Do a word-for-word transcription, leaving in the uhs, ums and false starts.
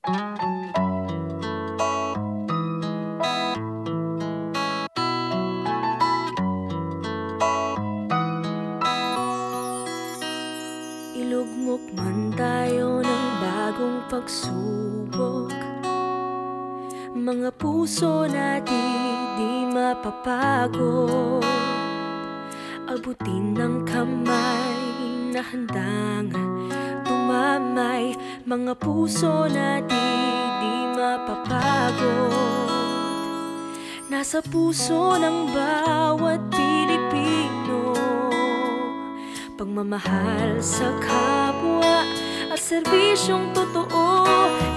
Ilugmok man tayo ng bagong pagsubok, mga puso na di, di mapapagod. Abutin ng kamay na handang tumamay, mga puso na di, di mapapagod. Nasa puso ng bawat Pilipino, pagmamahal sa kapwa at serbisyong totoo.